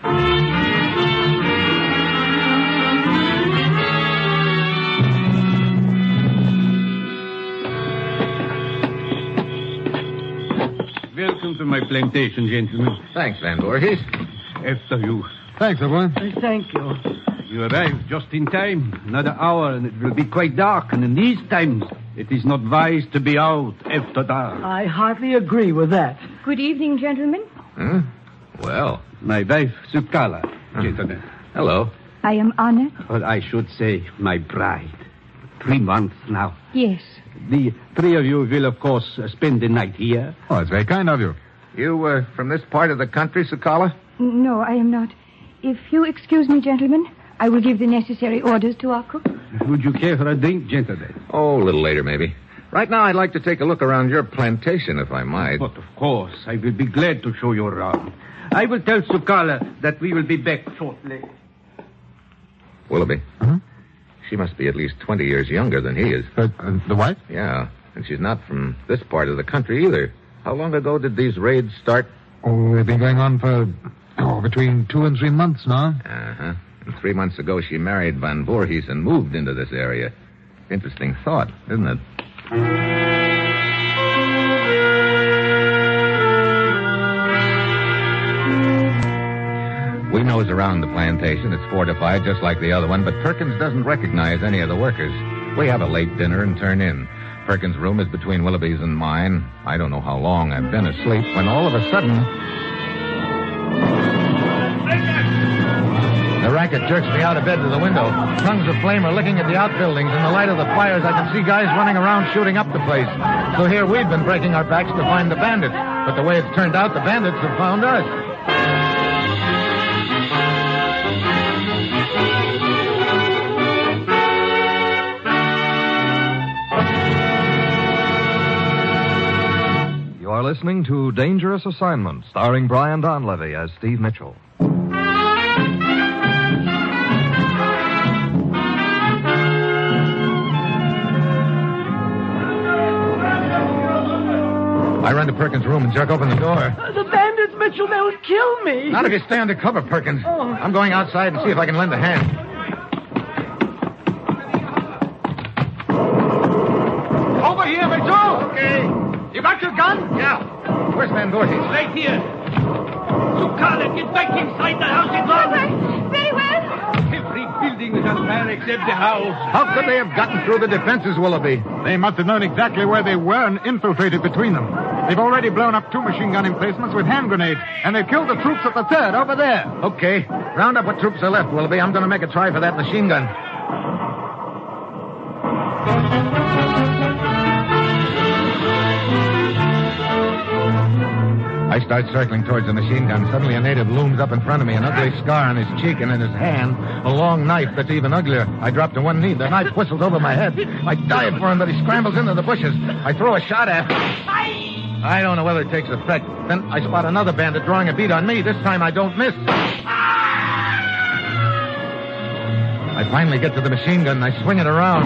Welcome to my plantation, gentlemen. Thanks, Van Voorhees. After you. Thanks, everyone. Thank you. You arrived just in time. Another hour, and it will be quite dark. And in these times, it is not wise to be out after dark. I hardly agree with that. Good evening, gentlemen. Hmm? Well. My wife, Sukala, gentlemen. Hello. I am honored. Or I should say, my bride. Three months now. Yes. The three of you will, of course, uh, spend the night here. Oh, it's very kind of you. You, uh, from this part of the country, Sukala? No, I am not. If you excuse me, gentlemen, I will give the necessary orders to our cook. Would you care for a drink, gentlemen? Oh, a little later, maybe. Right now, I'd like to take a look around your plantation, if I might. But, of course, I will be glad to show you around. I will tell Sukala that we will be back shortly. Willoughby? Huh? She must be at least twenty years younger than he is. Uh, uh, the wife? Yeah, and she's not from this part of the country either. How long ago did these raids start? Oh, they've been going on for, oh, between two and three months now. Uh-huh. And three months ago, she married Van Voorhees and moved into this area. Interesting thought, isn't it? We nose around the plantation. It's fortified just like the other one, but Perkins doesn't recognize any of the workers. We have a late dinner and turn in. Perkins' room is between Willoughby's and mine. I don't know how long I've been asleep when all of a sudden... The racket jerks me out of bed to the window. Tongues of flame are licking at the outbuildings. In the light of the fires, I can see guys running around shooting up the place. So here we've been breaking our backs to find the bandits. But the way it's turned out, the bandits have found us. You are listening to Dangerous Assignment, starring Brian Donlevy as Steve Mitchell. I run to Perkins' room and jerk open the door. Uh, the bandits, Mitchell, they'll kill me. Not if you stay under cover, Perkins. Oh. I'm going outside and see if I can lend a hand. Over here, Mitchell. Okay. You got your gun? Yeah. Where's Van Voorhees? Right here. Sukala, get back inside the house at once. Very well. Every building is on fire except the house. How could they have gotten through the defenses, Willoughby? They must have known exactly where they were and infiltrated between them. They've already blown up two machine gun emplacements with hand grenades, and they've killed the troops at the third over there. Okay. Round up what troops are left, Willoughby. I'm going to make a try for that machine gun. I start circling towards the machine gun. Suddenly a native looms up in front of me, an ugly scar on his cheek, and in his hand, a long knife that's even uglier. I drop to one knee. The knife whistles over my head. I dive for him, but he scrambles into the bushes. I throw a shot at him. I don't know whether it takes effect. Then I spot another bandit drawing a bead on me. This time I don't miss. I finally get to the machine gun, and I swing it around.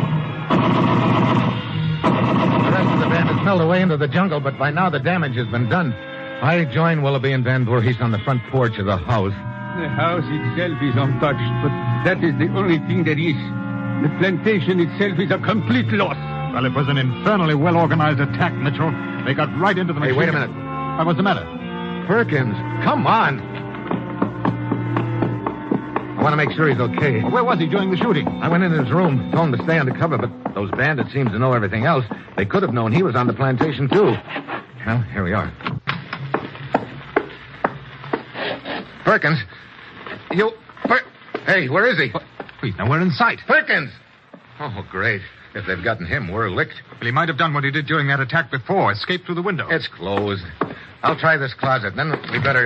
The rest of the bandits melt away into the jungle, but by now the damage has been done. I join Willoughby and Van Voorhees on the front porch of the house. The house itself is untouched, but that is the only thing there is. The plantation itself is a complete loss. Well, it was an infernally well-organized attack, Mitchell. They got right into the machine. Hey, wait a minute. What was the matter? Perkins, come on. I want to make sure he's okay. Where was he during the shooting? I went into his room, told him to stay undercover, but those bandits seem to know everything else. They could have known he was on the plantation, too. Well, here we are. Perkins. You... Per- hey, where is he? He's nowhere in sight. Perkins! Oh, great. If they've gotten him, we're licked. Well, he might have done what he did during that attack before, escaped through the window. It's closed. I'll try this closet, then we better...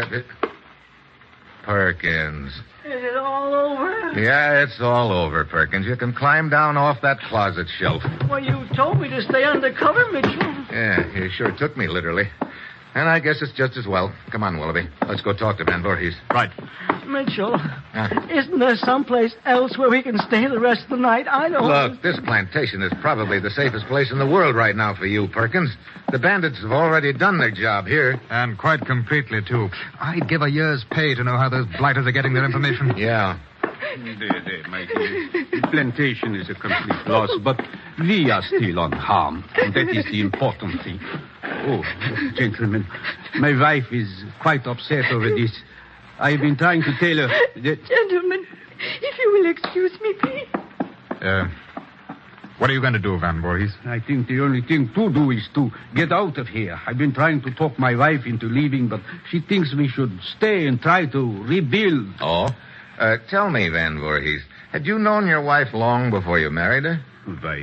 Perkins. Is it all over? Yeah, it's all over, Perkins. You can climb down off that closet shelf. Well, you told me to stay undercover, Mitchell. Yeah, you sure took me literally. And I guess it's just as well. Come on, Willoughby. Let's go talk to Van Voorhees. Right. Mitchell, isn't there someplace else where we can stay the rest of the night? I don't... Look, this plantation is probably the safest place in the world right now for you, Perkins. The bandits have already done their job here. And quite completely, too. I'd give a year's pay to know how those blighters are getting their information. Yeah. There, there, my dear. The plantation is a complete loss, but we are still unharmed. And that is the important thing. Oh, gentlemen, my wife is quite upset over this. I've been trying to tell her that... Gentlemen, if you will excuse me, please. Uh, what are you going to do, Van Voorhees? I think the only thing to do is to get out of here. I've been trying to talk my wife into leaving, but she thinks we should stay and try to rebuild. Oh? Uh, tell me, Van Voorhees, had you known your wife long before you married her? Why,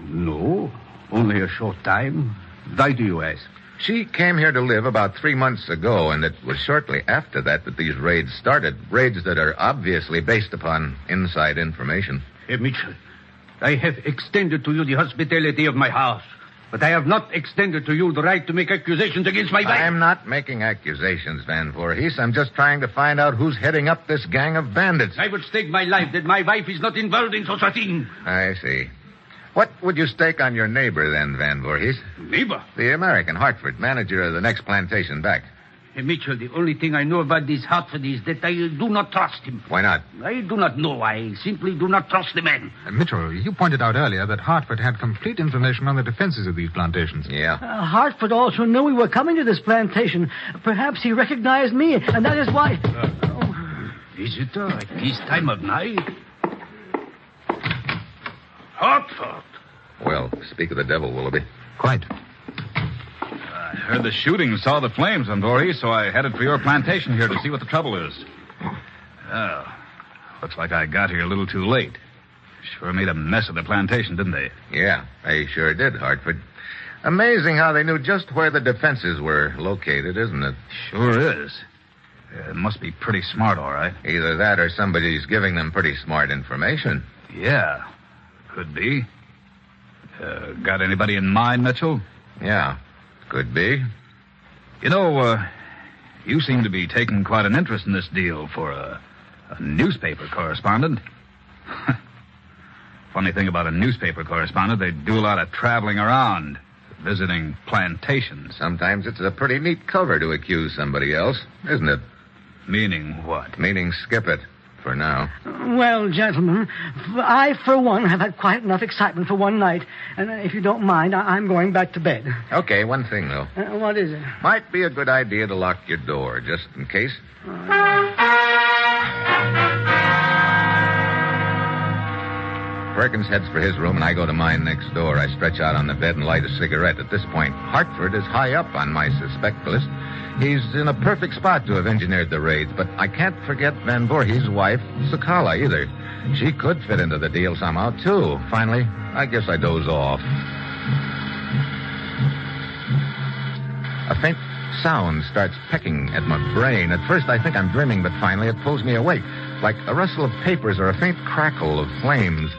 no. Only a short time. Why do you ask? She came here to live about three months ago, and it was shortly after that that these raids started. Raids that are obviously based upon inside information. Hey, Mitchell, I have extended to you the hospitality of my house, but I have not extended to you the right to make accusations against my wife. I'm not making accusations, Van Voorhees. I'm just trying to find out who's heading up this gang of bandits. I would stake my life that my wife is not involved in such a thing. I see. What would you stake on your neighbor, then, Van Voorhees? Neighbor? The American, Hartford, manager of the next plantation back. Hey, Mitchell, the only thing I know about this Hartford is that I do not trust him. Why not? I do not know. I simply do not trust the man. Uh, Mitchell, you pointed out earlier that Hartford had complete information on the defenses of these plantations. Yeah. Uh, Hartford also knew we were coming to this plantation. Perhaps he recognized me, and that is why... Uh, oh. Visitor at this time of night? Hartford. Well, speak of the devil, Willoughby. Quite. I heard the shooting, saw the flames, Van Voorhees, so I headed for your plantation here to see what the trouble is. Oh, looks like I got here a little too late. Sure made a mess of the plantation, didn't they? Yeah, they sure did, Hartford. Amazing how they knew just where the defenses were located, isn't it? Sure is. It must be pretty smart, all right. Either that or somebody's giving them pretty smart information. Yeah, could be. Uh, got anybody in mind, Mitchell? Yeah, could be. You know, uh, you seem to be taking quite an interest in this deal for a, a newspaper correspondent. Funny thing about a newspaper correspondent, they do a lot of traveling around, visiting plantations. Sometimes it's a pretty neat cover to accuse somebody else, isn't it? Meaning what? Meaning skip it. For now. Well, gentlemen, I, for one, have had quite enough excitement for one night. And if you don't mind, I- I'm going back to bed. Okay, one thing, though. Uh, what is it? Might be a good idea to lock your door, just in case. Perkins heads for his room, and I go to mine next door. I stretch out on the bed and light a cigarette. At this point, Hartford is high up on my suspect list. He's in a perfect spot to have engineered the raids, but I can't forget Van Voorhees' wife, Sakala, either. She could fit into the deal somehow, too. Finally, I guess I doze off. A faint sound starts pecking at my brain. At first, I think I'm dreaming, but finally it pulls me awake, like a rustle of papers or a faint crackle of flames.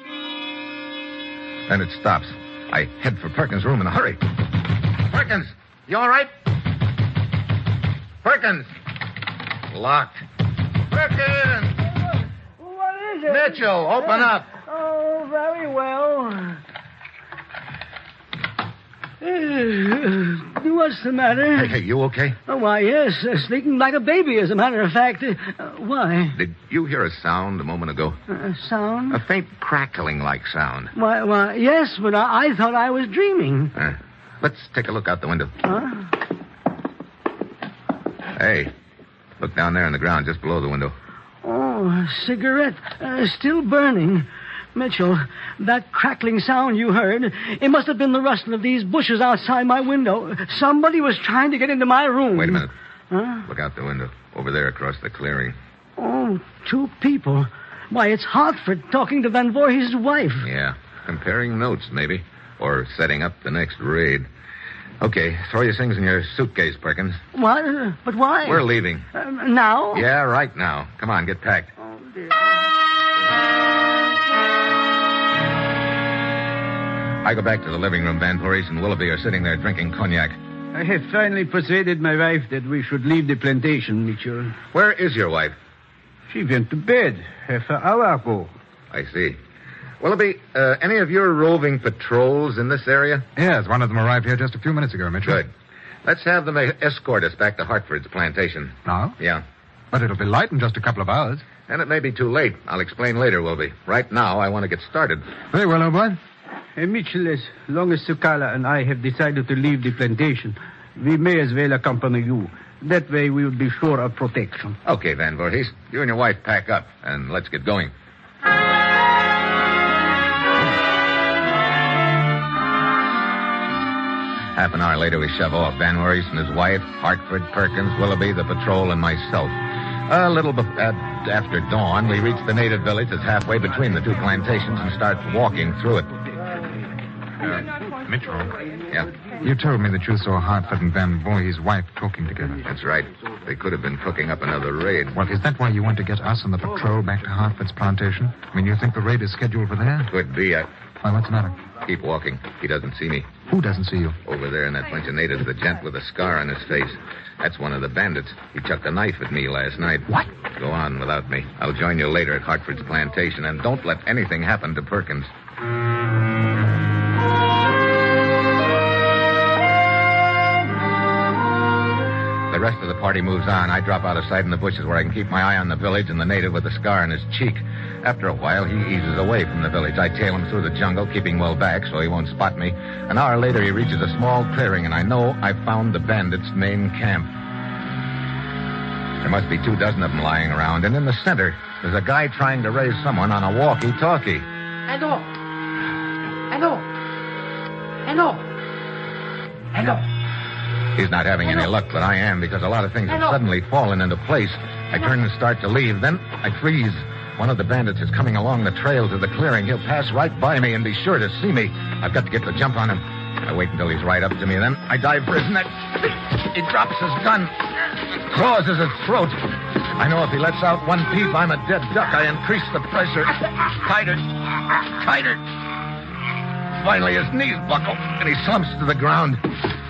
Then it stops. I head for Perkins' room in a hurry. Perkins, you all right? Perkins! Locked. Perkins! What is it? Mitchell, open up. Oh, very well. Uh, what's the matter? Hey, hey, you okay? Oh, why, yes. Uh, sleeping like a baby, as a matter of fact. Uh, why? Did you hear a sound a moment ago? Uh, sound? A faint crackling-like sound. Why, why, yes, but I, I thought I was dreaming. Uh, let's take a look out the window. Huh? Hey, look down there on the ground just below the window. Oh, a cigarette. Uh, still burning. Mitchell, that crackling sound you heard, it must have been the rustling of these bushes outside my window. Somebody was trying to get into my room. Wait a minute. Huh? Look out the window. Over there across the clearing. Oh, two people. Why, it's Hartford talking to Van Voorhees' wife. Yeah. Comparing notes, maybe. Or setting up the next raid. Okay, throw your things in your suitcase, Perkins. What? Uh, but why? We're leaving. Uh, now? Yeah, right now. Come on, get packed. Oh, dear. I go back to the living room. Van Voorhees and Willoughby are sitting there drinking cognac. I have finally persuaded my wife that we should leave the plantation, Mitchell. Where is your wife? She went to bed half an hour ago. I see. Willoughby, uh, any of your roving patrols in this area? Yes, one of them arrived here just a few minutes ago, Mitchell. Good. Let's have them escort us back to Hartford's plantation. Now? Yeah. But it'll be light in just a couple of hours. And it may be too late. I'll explain later, Willoughby. Right now, I want to get started. Very well, old boy. Hey, Mitchell, as long as Sukala and I have decided to leave the plantation, we may as well accompany you. That way we will be sure of protection. Okay, Van Voorhees. You and your wife pack up, and let's get going. Half an hour later, we shove off. Van Voorhees and his wife, Hartford, Perkins, Willoughby, the patrol, and myself. A little be- uh, after dawn, we reach the native village that's halfway between the two plantations and start walking through it. Uh, Mitchell. Yeah? You told me that you saw Hartford and Van Voorhees' wife talking together. That's right. They could have been cooking up another raid. Well, is that why you want to get us and the patrol back to Hartford's plantation? I mean, you think the raid is scheduled for there? Could be. I... Why, what's the matter? Keep walking. He doesn't see me. Who doesn't see you? Over there in that bunch of natives, the gent with a scar on his face. That's one of the bandits. He chucked a knife at me last night. What? Go on without me. I'll join you later at Hartford's plantation, and don't let anything happen to Perkins. The rest of the party moves on. I drop out of sight in the bushes where I can keep my eye on the village and the native with the scar on his cheek. After a while, he eases away from the village. I tail him through the jungle, keeping well back so he won't spot me. An hour later, he reaches a small clearing, and I know I've found the bandits' main camp. There must be two dozen of them lying around, and in the center, there's a guy trying to raise someone on a walkie-talkie. Hello. Hello. Hello. Hello. He's not having any luck, but I am, because a lot of things have suddenly fallen into place. I turn and start to leave. Then I freeze. One of the bandits is coming along the trail to the clearing. He'll pass right by me and be sure to see me. I've got to get the jump on him. I wait until he's right up to me. Then I dive for his neck. He drops his gun. Claws his throat. I know if he lets out one peep, I'm a dead duck. I increase the pressure. Tighter. Tighter. Finally, his knees buckle, and he slumps to the ground.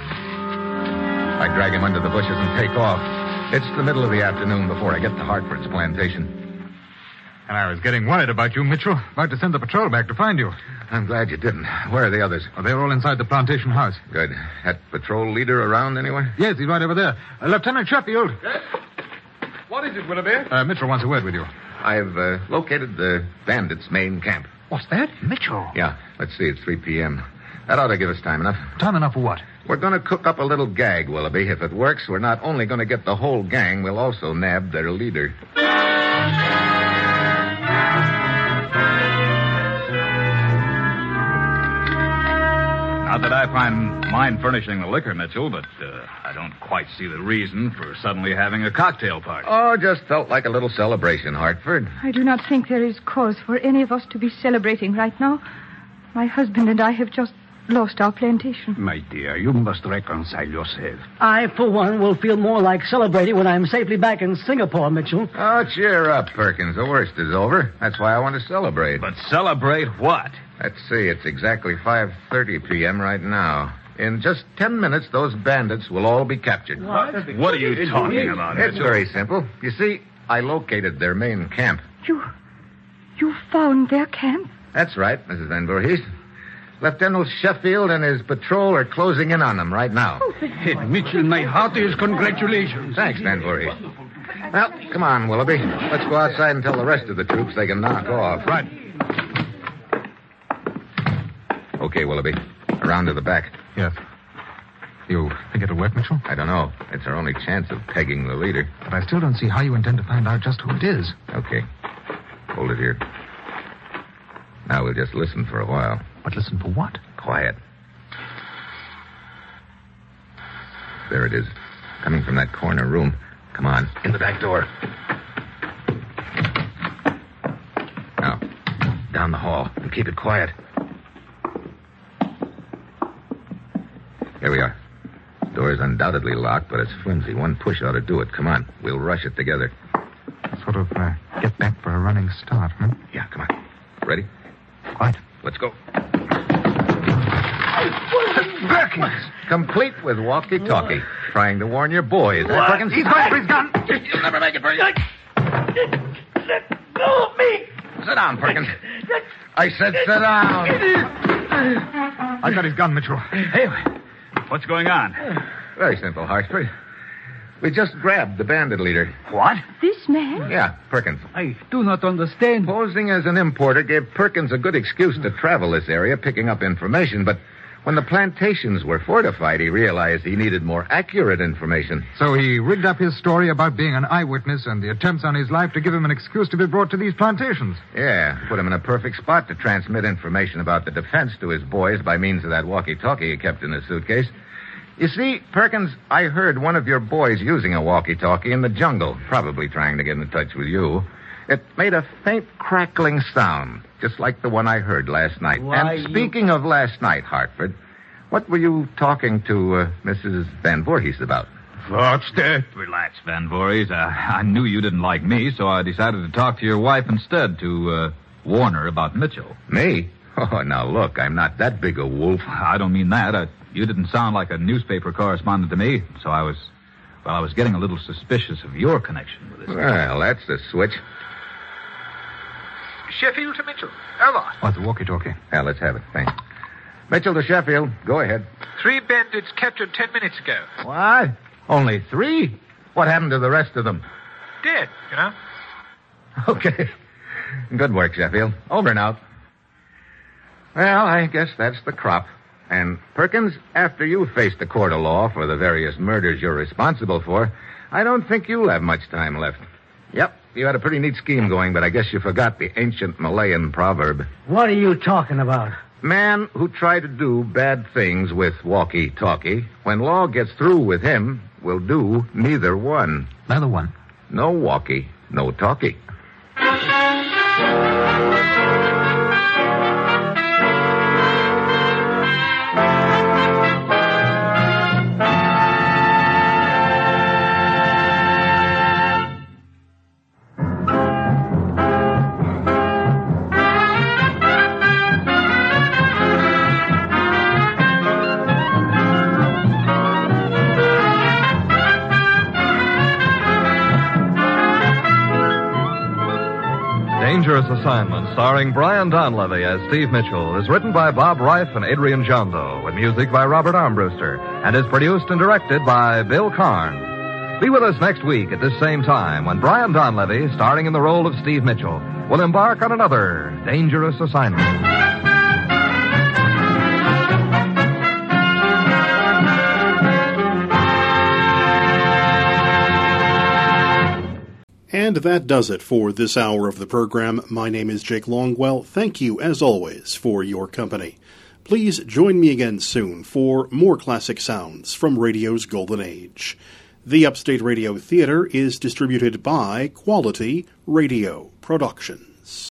I drag him under the bushes and take off. It's the middle of the afternoon before I get to Hartford's plantation. And I was getting worried about you, Mitchell. About to send the patrol back to find you. I'm glad you didn't. Where are the others? Oh, they're all inside the plantation house. Good. That patrol leader around anywhere? Yes, he's right over there. Uh, Lieutenant Sheffield. Yes? What is it, Willoughby? Uh, Mitchell wants a word with you. I've uh, located the bandits' main camp. What's that? Mitchell. Yeah. Let's see. It's three p.m. That ought to give us time enough. Time enough for what? We're going to cook up a little gag, Willoughby. If it works, we're not only going to get the whole gang, we'll also nab their leader. Not that I find mind furnishing the liquor, Mitchell, but uh, I don't quite see the reason for suddenly having a cocktail party. Oh, just felt like a little celebration, Hartford. I do not think there is cause for any of us to be celebrating right now. My husband and I have just lost our plantation. My dear, you must reconcile yourself. I, for one, will feel more like celebrating when I'm safely back in Singapore, Mitchell. Oh, cheer up, Perkins. The worst is over. That's why I want to celebrate. But celebrate what? Let's see. It's exactly five thirty p.m. right now. In just ten minutes, those bandits will all be captured. What? What are you talking about, It's Mitchell? very simple. You see, I located their main camp. You... you found their camp? That's right, Missus Van Voorhees. Lieutenant Sheffield and his patrol are closing in on them right now. Oh, hey, Mitchell, my heartiest congratulations. Thanks, Van Voorhees. Well, come on, Willoughby. Let's go outside and tell the rest of the troops they can knock off. Right. Okay, Willoughby. Around to the back. Yes. You think it'll work, Mitchell? I don't know. It's our only chance of pegging the leader. But I still don't see how you intend to find out just who it is. Okay. Hold it here. Now we'll just listen for a while. But listen for what? Quiet. There it is. Coming from that corner room. Come on, in the back door. Now, down the hall, and keep it quiet. Here we are. Door's undoubtedly locked, but it's flimsy. One push ought to do it. Come on, we'll rush it together. Sort of uh, get back for a running start, huh? Yeah, come on. Ready? Quiet. Let's go. Perkins! Complete with walkie-talkie. Trying to warn your boys. What? Perkins? He's going for his gun. You'll never make it, Perkins. Let go of me. Sit down, Perkins. I said sit down. I got his gun, Mitchell. Hey, what's going on? Very simple, Hartford. We just grabbed the bandit leader. What? This man? Yeah, Perkins. I do not understand. Posing as an importer gave Perkins a good excuse to travel this area, picking up information, but when the plantations were fortified, he realized he needed more accurate information. So he rigged up his story about being an eyewitness and the attempts on his life to give him an excuse to be brought to these plantations. Yeah, put him in a perfect spot to transmit information about the defense to his boys by means of that walkie-talkie he kept in his suitcase. You see, Perkins, I heard one of your boys using a walkie-talkie in the jungle, probably trying to get in touch with you. It made a faint crackling sound, just like the one I heard last night. Why, and speaking you... of last night, Hartford, what were you talking to uh, Missus Van Voorhees about? What's that? Relax, Van Voorhees. Uh, I knew you didn't like me, so I decided to talk to your wife instead to uh, warn her about Mitchell. Me? Oh, now look, I'm not that big a wolf. I don't mean that. Uh, you didn't sound like a newspaper correspondent to me, so I was, well, I was getting a little suspicious of your connection with this. Well, that's the switch. Sheffield to Mitchell. Over. Oh, the walkie-talkie. Yeah, let's have it. Thanks. Mitchell to Sheffield. Go ahead. Three bandits captured ten minutes ago. What? Only three? What happened to the rest of them? Dead, you know. Okay. Good work, Sheffield. Over and out. Well, I guess that's the crop. And, Perkins, after you face the court of law for the various murders you're responsible for, I don't think you'll have much time left. Yep, you had a pretty neat scheme going, but I guess you forgot the ancient Malayan proverb. What are you talking about? Man who tried to do bad things with walkie-talkie, when law gets through with him, will do neither one. Neither one? No walkie, no talkie. Dangerous Assignment, starring Brian Donlevy as Steve Mitchell, is written by Bob Reif and Adrian Jondo, with music by Robert Armbruster, and is produced and directed by Bill Karn. Be with us next week at this same time when Brian Donlevy, starring in the role of Steve Mitchell, will embark on another dangerous assignment. And that does it for this hour of the program. My name is Jake Longwell. Thank you, as always, for your company. Please join me again soon for more classic sounds from radio's golden age. The Upstate Radio Theater is distributed by Quality Radio Productions.